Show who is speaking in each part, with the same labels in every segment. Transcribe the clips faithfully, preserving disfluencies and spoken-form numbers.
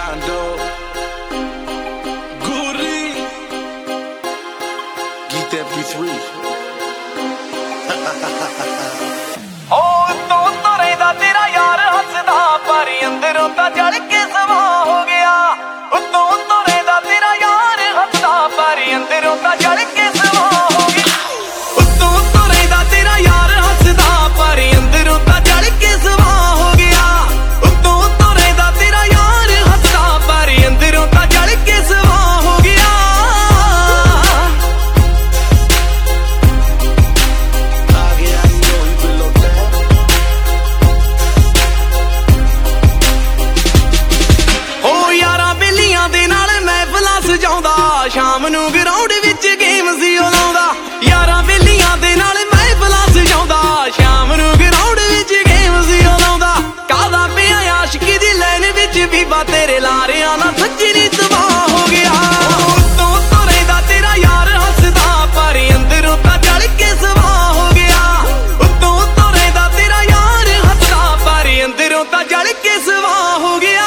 Speaker 1: John Doe, Guri, Geet M P three.
Speaker 2: ਉਹ ਤੋਂ ਤਰੇ ਦਾ ਤੇਰਾ ਯਾਰ ਹੱਸਦਾ ਪਰ ਅੰਦਰੋਂ ਤਾਂ ਜਲ ਕੇ ਸਵਾ ਹੋ ਗਿਆ। ਉਤੋਂ ਤਰੇ ਦਾ ਤੇਰਾ ਯਾਰ ਹੱਸਦਾ ਪਰ ਅੰਦਰੋਂ ਤਾਂ ਜਲ ਕੇ ਸਵਾ ਹੋ ਗਿਆ। ਉਤੋਂ ਤਰੇ ਦਾ ਤੇਰਾ ਯਾਰ ਹੱਸਦਾ ਪਰ ਅੰਦਰੋਂ ਤਾਂ ਜਲ ਕੇ ਸਵਾ ਹੋ ਗਿਆ। ਉਤੋਂ ਤਰੇ ਦਾ ਤੇਰਾ ਯਾਰ ਹੱਸਦਾ ਪਰ ਅੰਦਰੋਂ ਤਾਂ ਜਲ ਕੇ ਸਵਾ ਹੋ ਗਿਆ। ਸ਼ਾਮ ਨੂੰ ਗਰਾਊਂਡ ਵਿੱਚ ਗੇਮ ਸੀ ਉਹ ਲਾਉਂਦਾ, ਯਾਰਾਂ ਬੇਲੀਆਂ ਦੇ ਨਾਲ ਮਹਿਫਲਾਂ ਸਜਾਉਂਦਾ। ਸ਼ਾਮ ਨੂੰ ਗਰਾਊਂਡ ਵਿੱਚ ਗੇਮ ਸੀ ਉਹ ਲਾਉਂਦਾ, ਕਾਹਦਾ ਪਿਆ ਆਸ਼ਕੀ ਦੀ ਲਾਈਨ ਵਿੱਚ ਬੀਬਾ ਤੇਰੇ ਲਾਰਿਆਂ ਨਾਲ ਸੱਜਣੀ ਤਬਾਹ ਹੋ ਗਿਆ। ਉਤੋਂ ਤੁਰੇ ਦਾ ਤੇਰਾ ਯਾਰ ਹੱਸਦਾ ਪਰ ਅੰਦਰੋਂ ਤਾਂ ਜਲ ਕੇ ਸਵਾ ਹੋ ਗਿਆ। ਉਤੋਂ ਤੁਰੇ ਦਾ ਤੇਰਾ ਯਾਰ ਹੱਸਦਾ ਪਰ ਅੰਦਰੋਂ ਤਾਂ ਜਲ ਕੇ ਸਵਾ ਹੋ ਗਿਆ।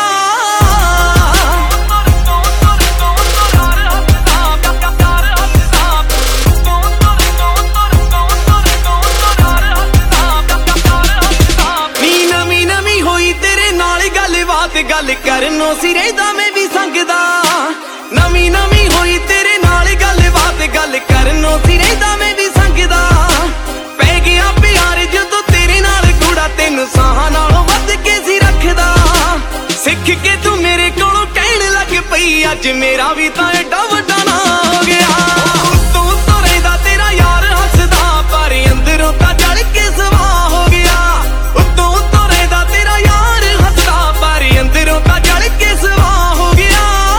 Speaker 2: ਗੱਲ ਕਰਨੋਂ ਸਿਰੇ ਦਾ ਮੈਂ ਵੀ ਸੰਗਦਾ, ਨਵੀਂ ਨਵੀਂ ਹੋਈ ਤੇਰੇ ਨਾਲ ਗੱਲਬਾਤ। ਗੱਲ ਕਰਨੋਂ ਸਿਰੇ ਦਾ ਮੈਂ ਵੀ ਸੰਗਦਾ, ਪੈ ਗਿਆ ਪਿਆਰ ਜਦੋਂ ਤੇਰੇ ਨਾਲ ਗੂੜਾ। ਤੈਨੂੰ ਸਾਹਾਂ ਨਾਲੋਂ ਵੱਧ ਕੇ ਸੀ ਰੱਖਦਾ, ਸਿੱਖ ਕੇ ਤੂੰ ਮੇਰੇ ਕੋਲੋਂ ਕਹਿਣ ਲੱਗ ਪਈ ਅੱਜ ਮੇਰਾ ਵੀ ਤਾਂ ਐਡਾ ਵੱਡਾ ਨਾ ਹੋ ਗਿਆ। ਤੂੰ ਤੁਰੇ ਦਾ ਤੇਰਾ ਯਾਰ ਹੱਸਦਾ ਪਰ ਅੰਦਰੋਂ ਤਾਂ ਜਲ ਕੇ ਸਵਾ ਹੋ ਗਿਆ। ਤੂੰ ਤੁਰੇ ਦਾ ਤੇਰਾ ਯਾਰ ਹੱਸਦਾ ਪਰ ਅੰਦਰੋਂ ਤਾਂ ਜਲ ਕੇ ਸਵਾ ਹੋ ਗਿਆ।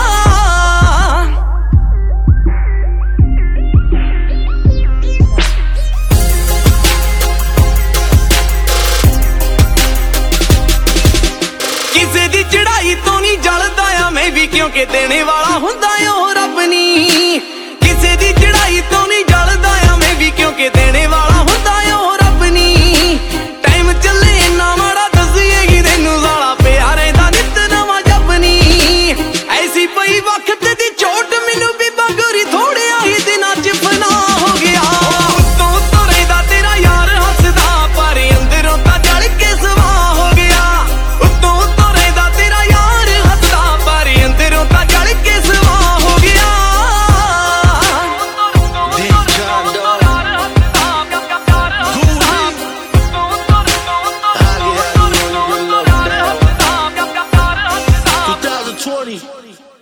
Speaker 2: ਕਿਸੇ ਦੀ ਚੜਾਈ ਤੋਂ ਨਹੀਂ ਜਲਦਾ ਆ ਮੈਂ ਵੀ, ਕਿਉਂਕਿ ਦੇਣੇ ਵਾਲਾ ਹੁੰਦਾ ਉਹ ਰੱਬ ਨੀ। ਕਿਸੇ ਦੀ ਚੜਾਈ ਤੋਂ ਨਹੀਂ ਜਲਦਾ ਆ ਮੈਂ ਵੀ, ਕਿਉਂਕਿ ਦੇਣੇ ਵਾਲਾ ਹੁੰਦਾ ਉਹ ਰੱਬ ਨੀ। ਟਾਈਮ ਚੱਲੇ ਇੰਨਾ ਮਾੜਾ ਦੱਸੀਏਗੀ ਤੈਨੂੰ, ਸਾਲਾ ਪਿਆ ਰਹਿੰਦਾ ਨਿੱਤ ਨਵਾਂ ਜਪਨੀ। ਐਸੀ ਪਈ ਵਕਤ ਦੀ ਚੋਟ ਮੈਨੂੰ ਬੀਬਾ ਗੋਰੀ ਥੋੜਿਆ ਹੀ ਦਿਨਾਂ ਚ ਫਨਾ ਹੋ ਗਿਆ। ਤੂੰ ਤੁਰੇ ਦਾ ਤੇਰਾ ਯਾਰ ਹੱਸਦਾ ਪਰ ਅੰਦਰੋਂ ਤਾਂ ਜਲ ਕੇ ਸਵਾ ਹੋ ਗਿਆ। ਤੂੰ ਤੁਰੇ ਦਾ ਤੇਰਾ ਯਾਰ ਹੱਸਦਾ ਪਰ ਅੰਦਰੋਂ ਤਾਂ ਜਲ ਕੇ ਸਵਾ ਹੋ ਗਿਆ।
Speaker 1: twenty